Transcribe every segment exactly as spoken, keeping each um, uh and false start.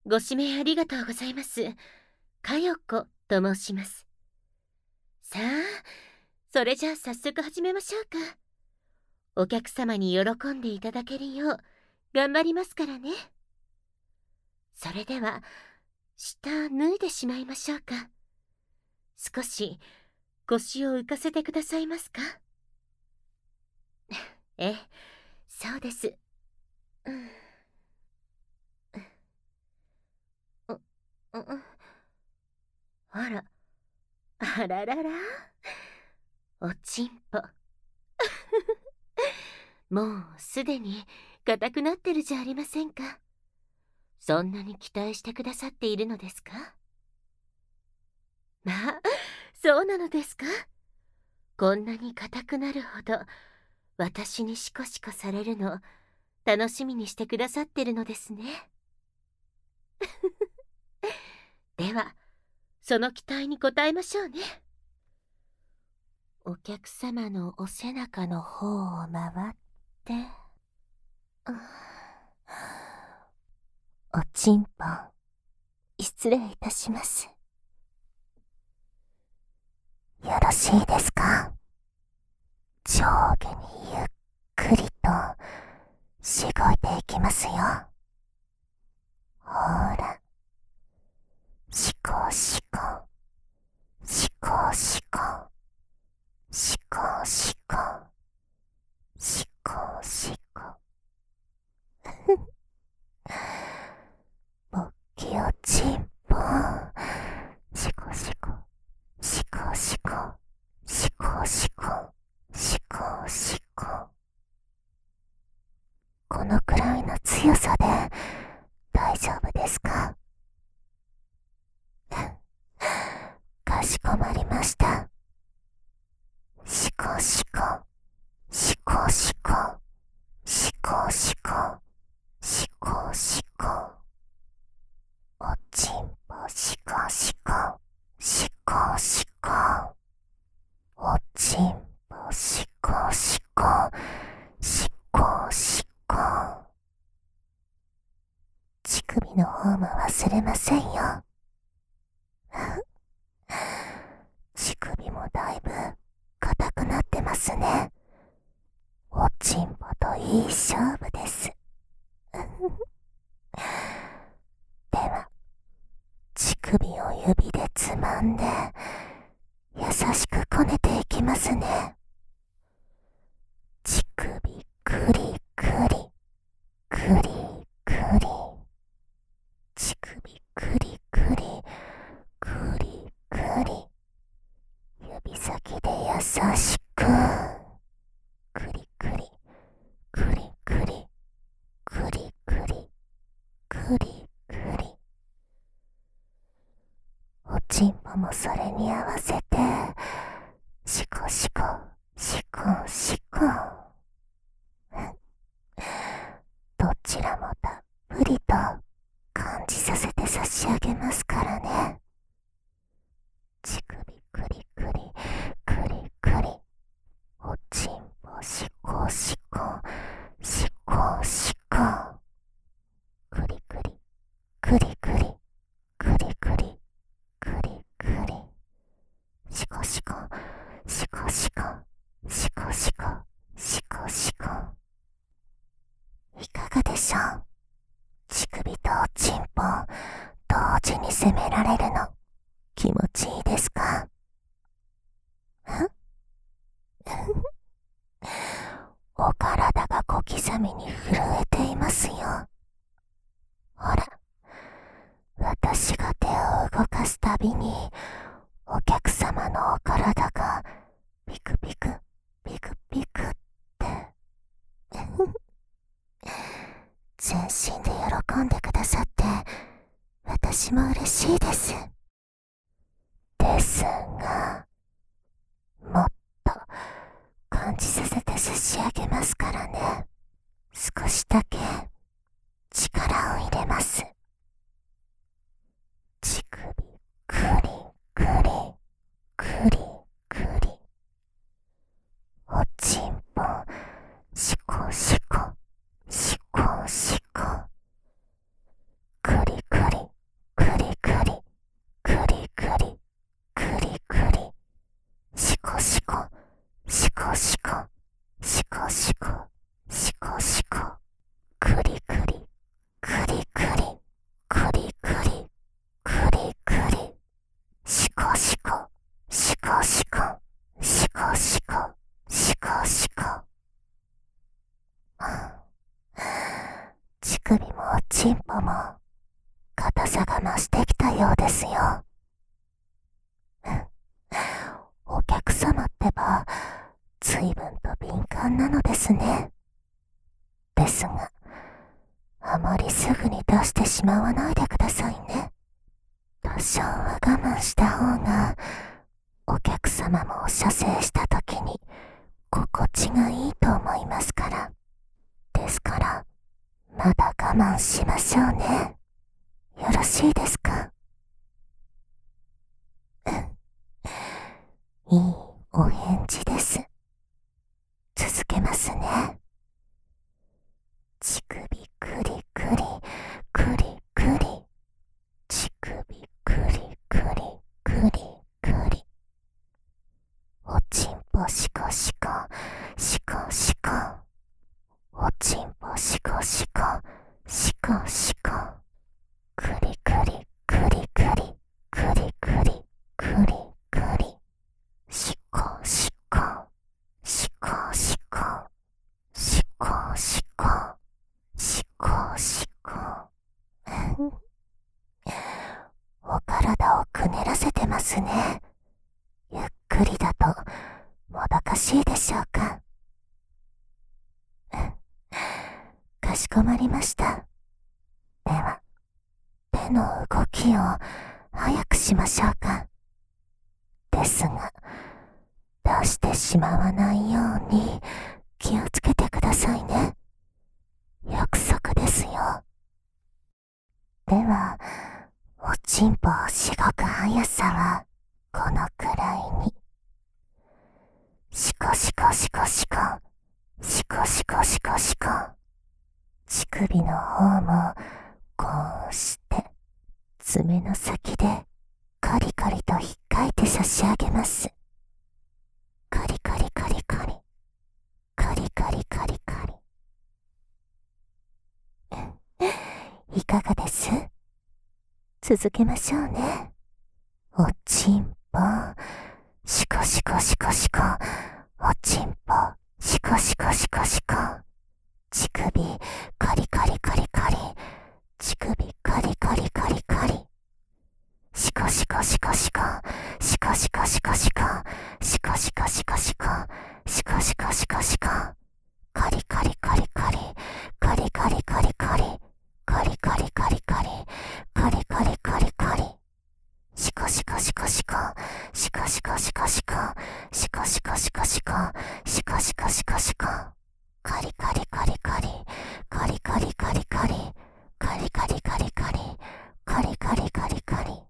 ご指名ありがとうございます。かよこと申します。さあ、それじゃあ早速始めましょうか。お客様に喜んでいただけるよう頑張りますからね。それでは、下脱いでしまいましょうか。少し腰を浮かせてくださいますか。ええ、そうです。うん、う、う、あら、あららら、おちんぽ。もうすでに硬くなってるじゃありませんか。そんなに期待してくださっているのですか。まあ、そうなのですか。こんなに硬くなるほど私にシコシコされるの楽しみにしてくださってるのですね。では、その期待に応えましょうね。お客様のお背中の方を回って、おちんぽん、失礼いたします。よろしいですか。上下にゆっくりとしごいていきますよ。ほら、しこしこ、しこしこ、しこしこ、しこしこ。ぼっきおちんぽん、しこしこ、しこしこ、しこしこ、しこしこ。このくらいの強さで大丈夫ですか。かしこまりました。しこしこ、しこしこ、しこしこ、しこしこ。おちんぽしこしこ、しこしこ。おちんぽしこしこ、しこしこ。乳首の方も忘れませんよ。乳首もだいぶ硬くなってますね。おちんぽといい勝負です。では、乳首を指でつまんで優しくこねていきますね。乳首くりくり、くりくり。乳首くりくり、くりくり。指先で優しく、くりくり、くりくり、くりくり、くりくり。おちんぽもそれに合わせて、しこしこ、しこしこ。どちらもたっぷりと感じさせて差し上げますからね。乳首くりくり、くりくり。おちんぽしこしこ、しこしこ。くりくり、くりくり、くりくり、くりくり。しこしこ、しこしこ、しこしこ、しこしこ。いかがでしょう。乳首とおちんぽ同時に攻められるの気持ちいいですか。お体が小刻みに震えていますよ。ほら、私が手を動かすたびにお客様のお体がピクピクピクピクって全身で喜んでくださって私も嬉しいです。ですが、もっと感じさせて差し上げますからね。少しだけ力を入れます。乳首くりくり、くりくり。おちんぽしこしこ、しこしこ。くりくり、 ちんぽも硬さが増してきたようですよ。お客様ってば随分と敏感なのですね。ですが、あまりすぐに出してしまわないでくださいね。多少は我慢した方が、お客様も射精した時に心地がいいと思いますから。ですから、まだ我慢しましょうね。よろしいですか？いいお返事です。続けますね。乳首くりくり、くりくり。乳首くりくり、くりくり。おちんぽしこしこ、しこしこ。おちんぽしこしこ、しこしこ。くりくり、くりくり、くりくり、くりくり。しこしこ、しこしこ。しこしこ、しこしこ。お体をくねらせてますね。ゆっくりだともどかしいでしょうか。かしこまりました。では、手の動きを早くしましょうか。ですが、出してしまわないように気をつけてくださいね。約束ですよ。では、おちんぽをしごく速さはこのくらいに。しこしこしこしこ、しこしこしこしこ。乳首の方もこうして爪の先でカリカリと引っかいて差し上げます。カリカリカリカリ、カリカリカリカリ。いかがです？続けましょうね。おちんぽ、しこしこしこしこ。おちんぽ、しこしこしこしこ。乳首、カリカリカリカリ。乳首、カリカリカリカリ。しこしこしこしこ。しこしこしこしこ。しこしこしこしこ。しこしこしこしこ。カリカリカリカリ。カリカリカリカリ。カリカリカリカリ。カリカリカリカリ。しこしこしこしこ。しこしこしこしこ。しこしこしこしこ。しこしこしこしこ。カリカリカリカリ。カリカリカリカリ。カリカリカリカリ。カリカリカリカリ。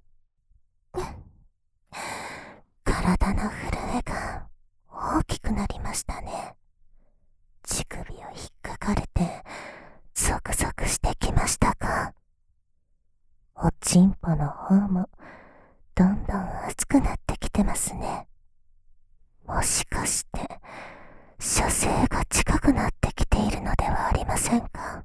体の震えが大きくなりましたね。乳首を引っかかれてゾクゾクしてきましたか？おちんぽの方もどんどん熱くなってきてますね。もしかして射精が近くなってきているのではありませんか？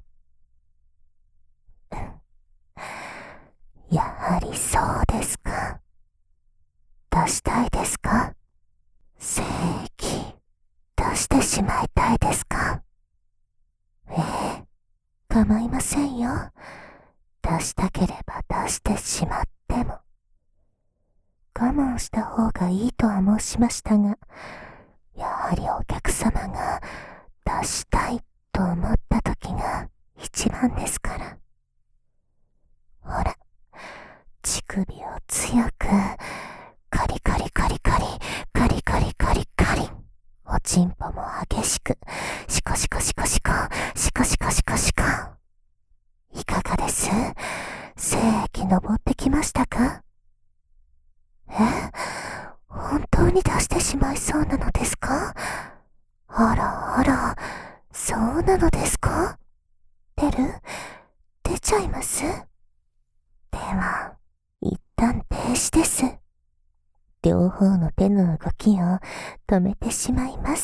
やはりそうですか。出したいですか？精液出してしまいたいですか？ええ、構いませんよ。出したければ出してしまっても。我慢した方がいいとは申しましたが、やはりお客様が出したいと思った時が一番ですから。ほら、乳首を強く、カリカリカリカリ、カリカリカリカリ。おちんぽも激しく、シコシコシコシコ、シコシコシコシコ。いかがです？精液昇ってきましたか？え？本当に出してしまいそうなのですか？あらあら、そうなのですか？出る？出ちゃいます？では、一旦停止です。両方の手の動きを止めてしまいます。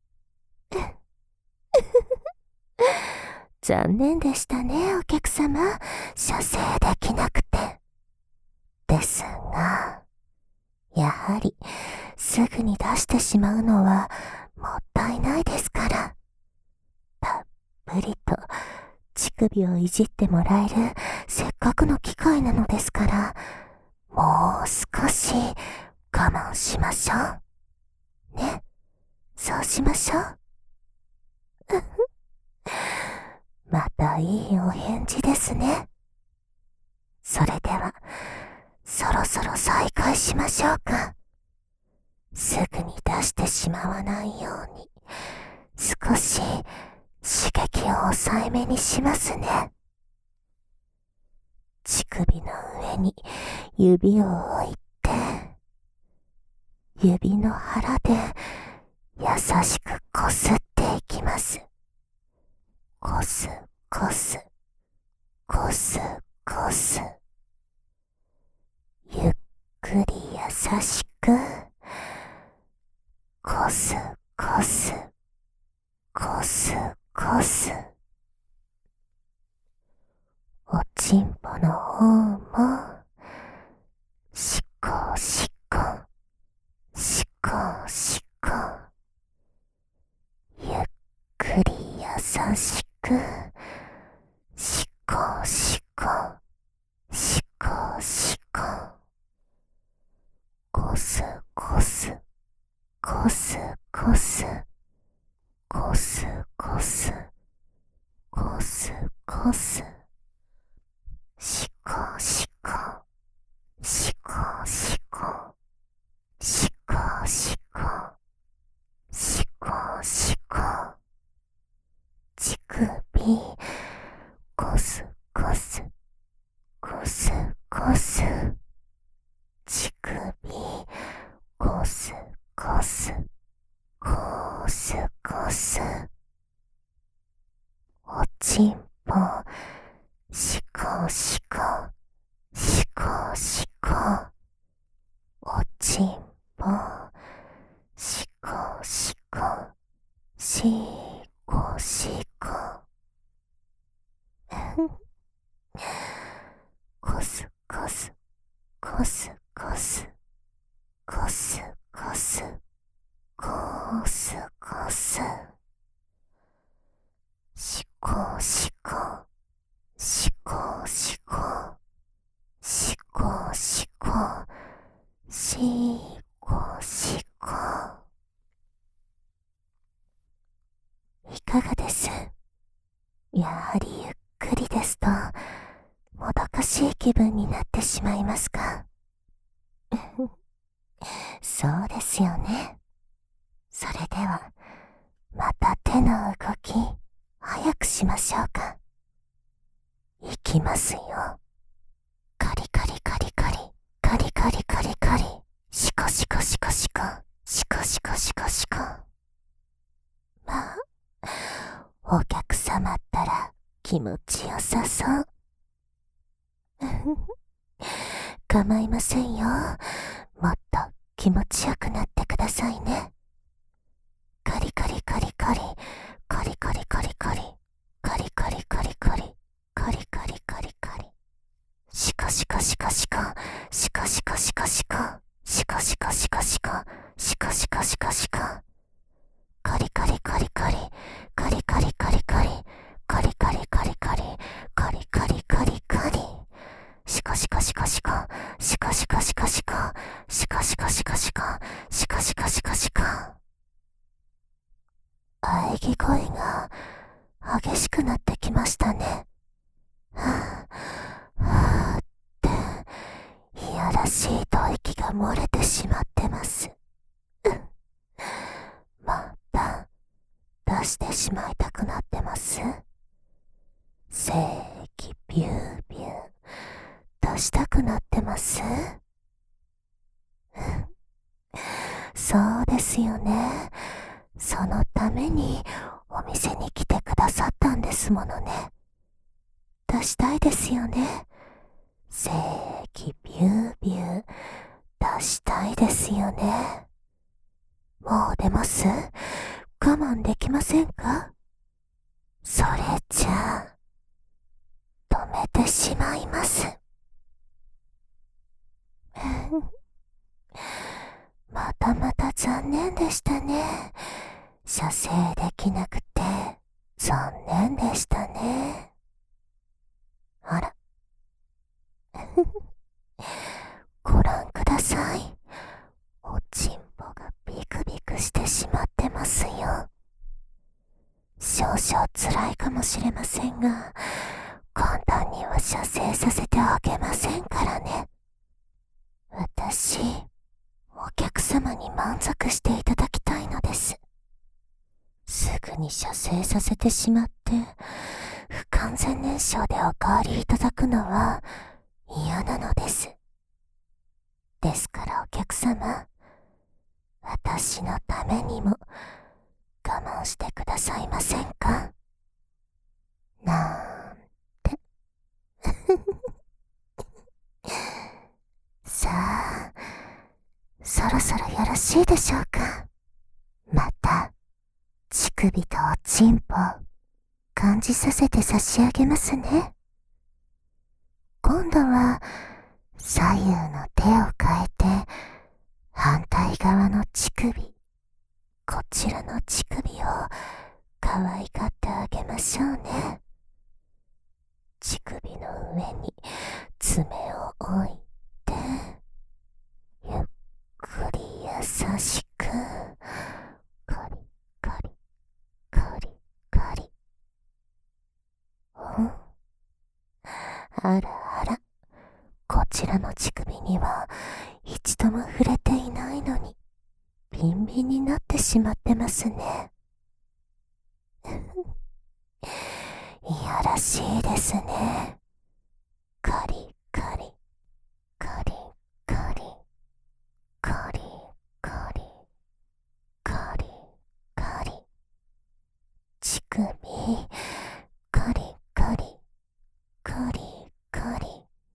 残念でしたね、お客様。射精できなくて。ですが、やはりすぐに出してしまうのはもったいないですから。たっぷりと乳首をいじってもらえるせっかくの機会なのですから、もう少し我慢しましょう。ね。そうしましょう。またいいお返事ですね。それでは、そろそろ再開しましょうか。すぐに出してしまわないように、少し刺激を抑えめにしますね。乳首の上に指を置いて、指の腹で優しくこすっていきます。こす、こす、こす、こす。ゆっくり優しく、こす、こす、こす、こす。おちんぽの方も、しこしこ、しこしこ。ゆっくり優しく、しこしこ、しこしこ。こすこす、こすこす、こすこす、こすこす。しこしこ、しこしこ、しこしこ、しこしこ。乳首、こすこす、こすこす。乳首、こすこす、こすこす。おちんぽ、しこしこ、しこしこ。おちんぽ、しこしこ、しこしこ。こすこす、こすこす、こすこす、こすこす。しこしこ、しこしこ、しこしこ、しこしこ。いかがです？やはりゆっくりですと、もどかしい気分になってしまいますか？そうですよね。それでは、また手の動き、早くしましょうか。いきますよ。カリカリカリカリ、カリカリカリカリ、シコシコシコシコ、シコシコシコシコ。まあ、お客様ったら気持ちよさそう。構いませんよ。もっと気持ちよくなってくださいね。カリカリカリカリ、カリカリカリカリ、カリカリカリカリ、カリカリカリカリ。シコシコシコシコ、シコシコシコシコ、シコシコシコシコ、シコシコシコシコ。カリカリカリカリ、カリカリカリカリ、カリカリカリカリ、カリカリカリカリ。シコシコシコシコ、シコシコシコシコ、シコシコシコシコ、シコシコシコシコ。喘ぎ声が激しくなってきましたね。はぁ、はぁって、いやらしい吐息が漏れてしまってます。また、出してしまいたくなってます。精液ビュービュー、出したくなってます。そうですよね。そのためにお店に来てくださったんですものね。出したいですよね。精液ビュービュー、出したいですよね。もう出ます？我慢できませんか？それじゃあ、止めてしまいます。またまた残念でしたね。射精できなくて残念でしたね。 もしれませんが、簡単には射精させてあげませんからね。私、お客様に満足していただきたいのです。すぐに射精させてしまって、不完全燃焼でお代わりいただくのは嫌なのです。ですからお客様、私のためにも我慢してくださいませんか？なんて。さあ、そろそろよろしいでしょうか。また、乳首とおちんぽ、感じさせて差し上げますね。今度は、左右の手を変えて、反対側の乳首、こちらの乳首を可愛がってあげましょうね。乳首の上に爪を置いて、ゆっくり優しく、カリカリ、カリカリ。うん？あらあら、こちらの乳首には一度も触れていないのに、ビンビンになってしまってますね。いやらしいですね。カリカリ、カリカリ、カリカリ、カリカリ。乳首、カリカリ、カリカリ。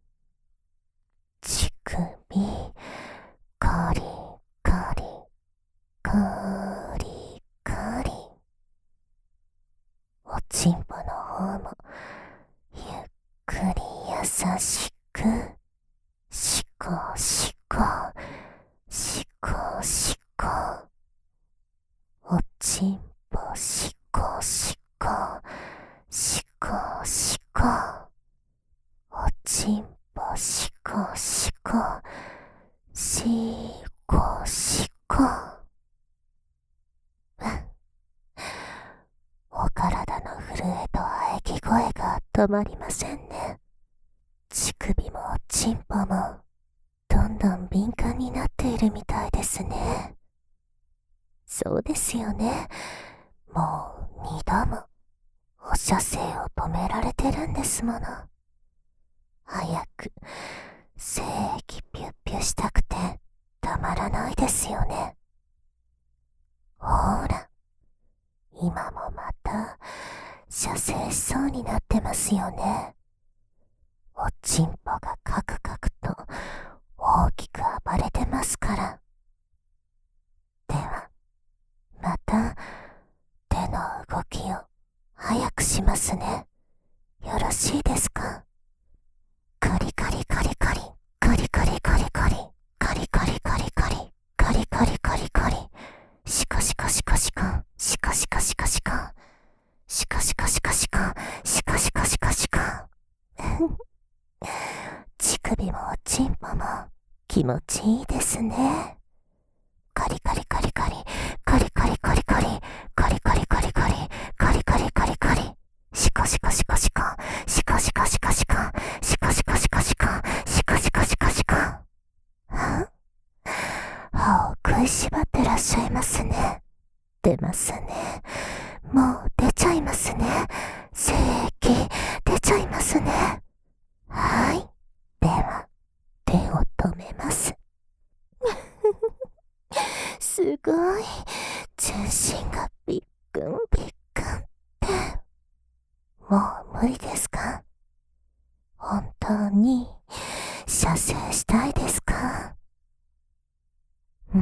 乳首、カリカリ、カリカリ。おちんぽの方も、ゆっくり優しく、しこしこ、しこしこ。おちんぽしこしこ、しこしこ。おちんぽしこしこ、しこしこ。お体の震えと喘ぎ声が止まりませんね。乳首もおちんぽもどんどん敏感になっているみたいですね。そうですよね。もう二度もお射精を止められてるんですもの。早く精液ピュッピュしたくてたまらないですよね。ほーら、今もまた射精しそうになってますよね。おちんぽがカクカクと大きく暴れてますから。では、また手の動きを早くしますね。よろしいですか？カリカリカリカリ、カリカリカリカリ、カリカリカリカリ、カリカリカリカリ。シカシカシカシカ、シカシカシカシカ、シカシカシカシカ、シカシカシカシカ。乳首もおちんぽも気持ちいいですね。カリカリカリカリ、カリカリカリカリ、カリカリカリカリ、カリカリカリカリ。シカシカシカシカ、シカシカシカシカ、シカシカシカシカ、シカシカシカシカ。は？歯を食いしばってらっしゃいますね。出ますね。もう出ちゃいますね。精液出ちゃいますね。はい。では、手を止めます。すごい。全身がビックンビックンって。もう無理ですか？本当に射精したいですか？うん。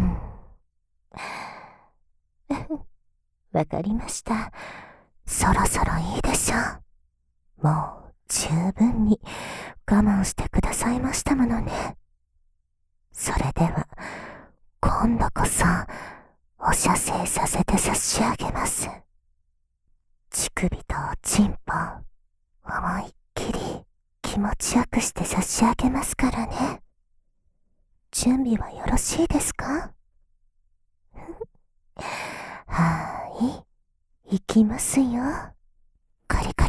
わかりました。そろそろいいでしょう。もう十分に我慢してくださいましたものね。それでは、今度こそお射精させて差し上げます。乳首とおちんぽ、思いっきり気持ちよくして差し上げますからね。準備はよろしいですか？はーい、いきますよ。カリカリ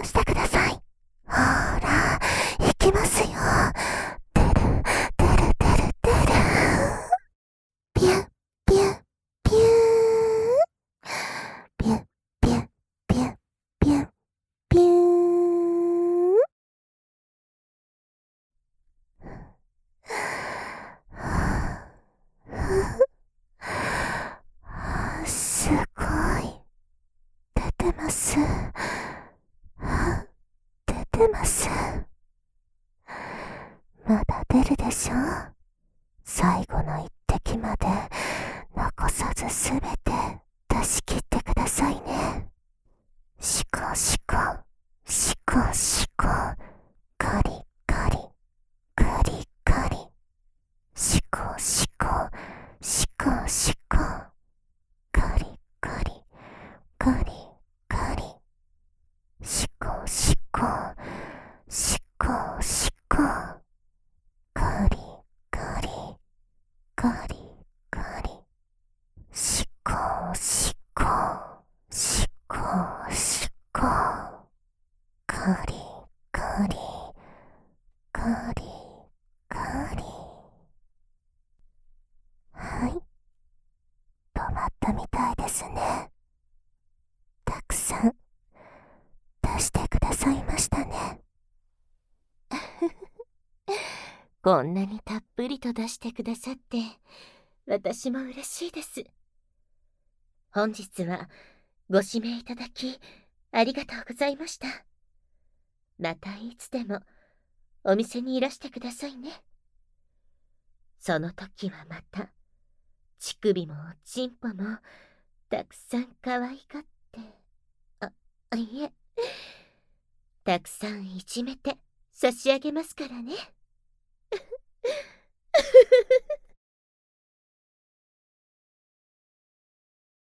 してください。ほーら、行きますよ。てる、てるてるてる。ピュッ、ピュッ、ピュー。ピュッ、ピュッ、ピュッ、ピュッ、ピュー。すごい。出てます。出てます。まだ出るでしょ。最後の一滴まで残さずすべて出し切ってくださいね。シコシコ、シコシコ、カリカリ、カリカリ、シコシコ、シコシコ、カリカリ、カリカリ、シコシコ、シコシコ、カリカリ、カリカリ、シコシコ、シコシコ、カリカリ、カリカリ。はい、止まったみたいですね。たくさん出してくださいましたね。 こんなにたっぷりと出してくださって私も嬉しいです。本日はご指名いただきありがとうございました。またいつでもお店にいらしてくださいね。その時はまた乳首もおちんぽもたくさん可愛がってあいえたくさんいじめて差し上げますからね。